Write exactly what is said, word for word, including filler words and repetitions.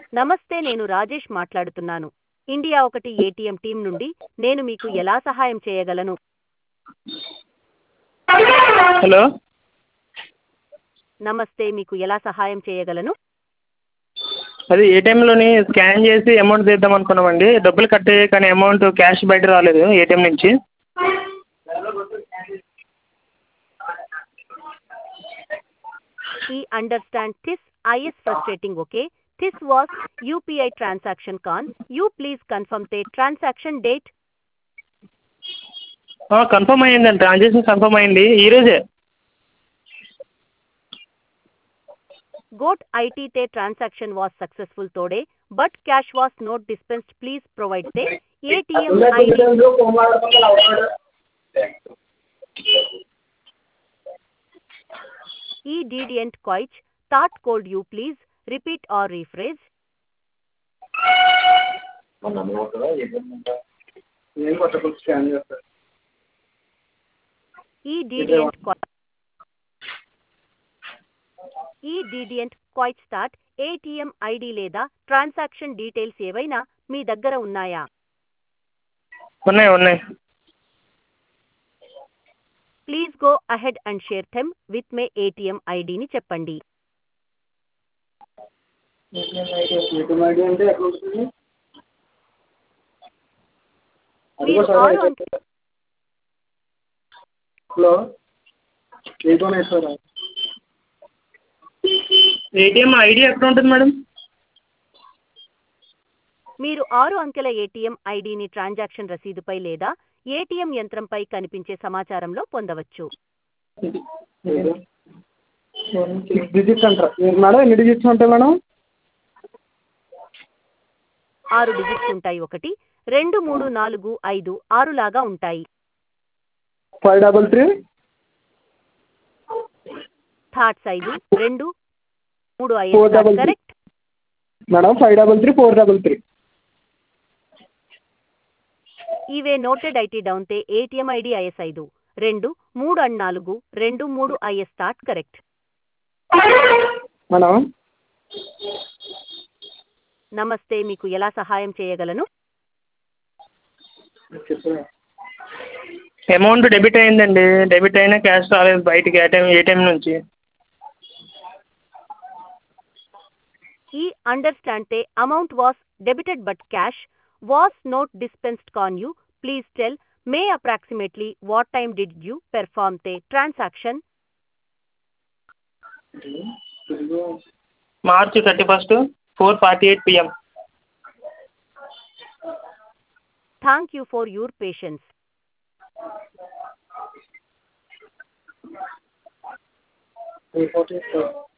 నమస్తే, నేను రాజేష్ మాట్లాడుతున్నాను. ఇండియా ఒకటి ఏటీఎం టీం నుండి. నేను మీకు ఎలా సహాయం చేయగలను? హలో. నమస్తే, మీకు ఎలా సహాయం చేయగలను? అది ఏటీఎంలోని స్కాన్ చేసి అమౌంట్ తీద్దాం అనుకున్నామండి. డబ్బులు కట్ అయ్యాయి కానీ అమౌంట్ క్యాష్ బయట రాలేదు ఏటీఎం నుంచి. I understand this is frustrating. Okay, this was UPI transaction can you please confirm the transaction date. Confirm అయ్యిందండి, ట్రాన్సాక్షన్ కన్ఫర్మ్ అయ్యింది ఈరోజే. Got it, the transaction was successful today, but cash was not dispensed. Please provide the A T M I D. E didn't quite start. Could you please repeat or rephrase? E didn't quite. I didn't quite start. ATM ID లేదా transaction details ఏవైనా మీ దగ్గర ఉన్నాయా? ఉన్నాయి ఉన్నాయి. Please go ahead and share them with me. ATM ఐడిని చెప్పండి. మీరు ఆరు అంకె hello eight one eight four ATM ID ఎక్కడ ఉంటుంది మేడం? మీరు ఆరు అంకెల ఏటీఎం ఐడిని ట్రాన్సాక్షన్ రసీదుపై లేదా ఏటీఎం యంత్రంపై కనిపించే సమాచారంలో పొందవచ్చు. సిక్స్ డిజిట్స్ అంటారా మేడం? ఎన్ని డిజిట్స్ ఉంటాయి మేడం? ఆరు డిజిట్స్ ఉంటాయి. ఒకటి, రెండు, మూడు, నాలుగు, ఐదు, ఆరు లాగా ఉంటాయి. ఫైవ్ డబల్ త్రీ థాట్స్ ఐదు, రెండు, మూడు, ఫోర్ ఐదు double three correct madam. Five double three four double three ఇవే noted it down the. ATM ID is ఐదు, రెండు, మూడు అండ్ నాలుగు, రెండు, మూడు ఐఎస్ స్టార్ట్ కరెక్ట్ మేడం. నమస్తే, మీకు ఎలా సహాయం చేయగలను? అమౌంట్ డెబిట్ అయిందండి, డెబిట్ అయినా క్యాష్ రాలేదు బయటికి ఏటీఎం ఏటీఎం నుంచి. I understand the amount was debited but cash was not dispensed. Can you please tell me approximately what time did you perform the transaction? March thirty first four forty eight PM. Thank you for your patience. Three forty eight